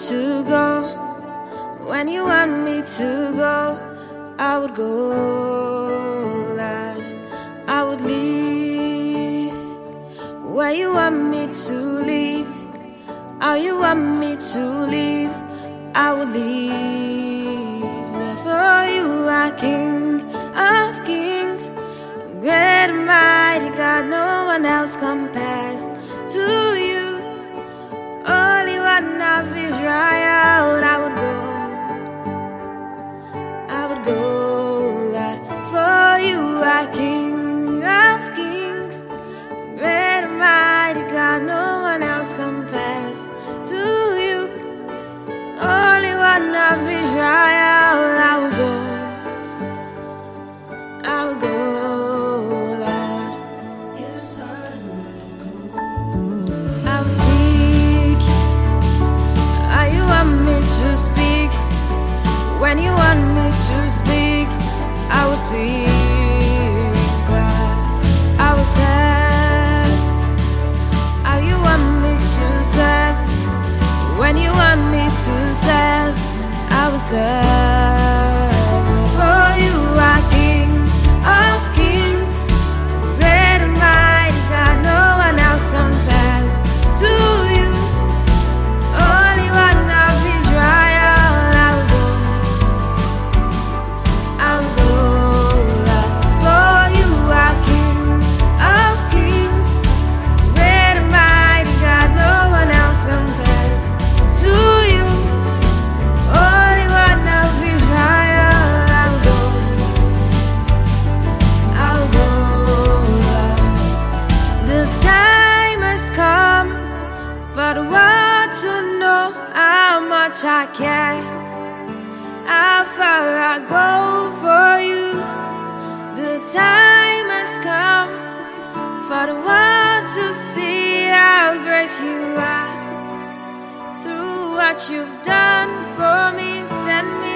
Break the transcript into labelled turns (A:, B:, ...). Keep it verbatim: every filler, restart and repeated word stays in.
A: to go, when you want me to go, I would go, Lord. I would leave where you want me to leave. How you want me to leave, I would leave. Lord, for you are King of kings, great and mighty God, no one else compares to you. Only one of Israel, I would go, I would go, Lord, for you are King of kings, great and mighty God, no one else compares to you. Only one of Israel, I would go, I would go, Lord. I will speak how you want me to speak. When you want me to speak, I will speak, Lord. I will serve how you want me to serve. When you want me to serve, I will serve. For you are King of kings, great and mighty God, no one else compares to you. Only one of Israel, I will go, I will go, Lord. For you are King of kings, great and mighty God, no one else compares to you. Only one of Israel, I will go, I will go, Lord. The time has come for the world to know how much I care, how far I go for you. The time has come for the world to see how great you are. Through what you've done for me, send me